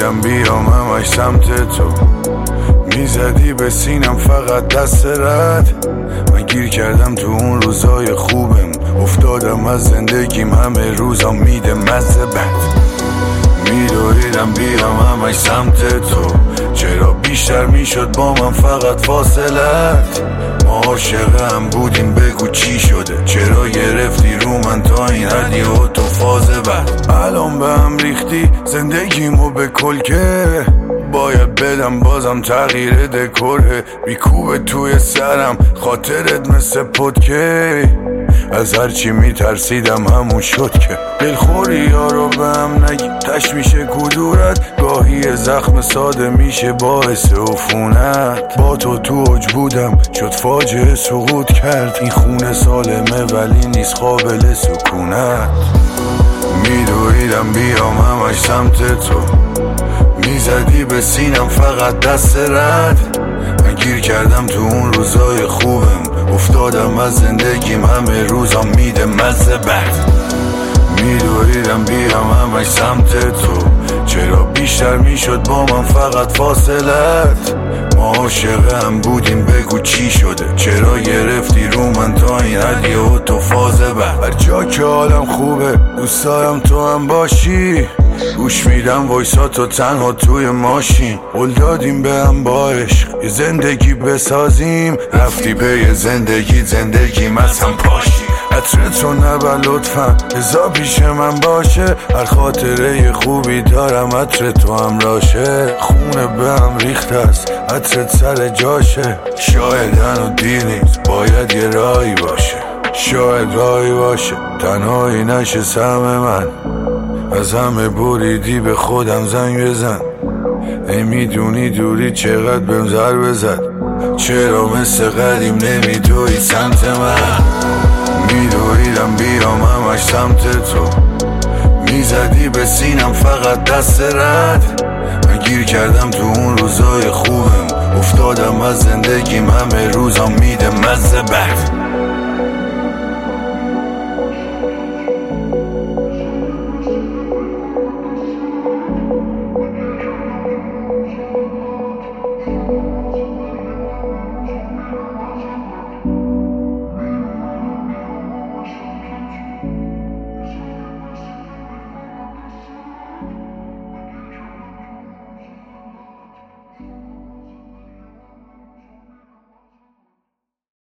میدویدم بیام همش سمت تو، میزدی به سینم فقط دست رد. من گیر کردم تو اون روزای خوبم، افتادم از زندگیم همه روزا میده مزه بد. میدویدم بیام همش سمت تو، چرا بیشتر میشد با من فقط فاصلت. ما عاشق هم بودیم بگو چی شده، چرا گرفتی رو من تا این حدی و تو فاز بعد. الان به هم ریختی زندگیمو به کلکه، باید بدم بازم تغییر دکوره. بیکوبه توی سرم خاطرت مثل پدکه، از هرچی میترسیدم همون شد که دلخوری یارو به هم نگی تش میشه کدورت. گاهی زخم ساده میشه باعث عفونت. با تو اوج بودم شد فاجعه سقوط کرد، این خونه سالمه ولی نیست قابل سکونت. میدویدم بیام همش سمت تو، میزدی به سینم فقط دست رد. من گیر کردم تو اون روزای خوبم، افتادم از زندگیم همه روزا میده مزه بد. میدویدم بیام همش سمت تو، چرا بیشتر میشد با من فقط فاصلت. ما عاشق هم بودیم بگو چی شده، چرا گرفتی رو من تا این حدی و تو فاز بعد. هر جا که حالم خوبه دوست دارم تو هم باشی، گوش میدم وایساتو تنها توی ماشین. قول دادیم به هم با عشق یه زندگی بسازیم، رفتی پی زندگیم از هم پاشی. عطرت رو نبر لطفا ازا پیش من باشه، هر خاطره خوبی دارم عطر تو هم راشه. خونه به هم ریخت است عطرت سر جاشه، شاید هنو دیر نیست باید یه راهی باشه. شاید راهی باشه تنهایی نشه سهم من، از همه بریدی به خودم زنگ بزن. ای میدونی دوری چقدر بهم ضربه زد، چرا مثل قدیم نمیدوی سمت من. میدویدم بیام همش سمت تو، میزدی به سینم فقط دست رد. من گیر کردم تو اون روزای خوبم، افتادم از زندگیم همه روزا میده مزه بد.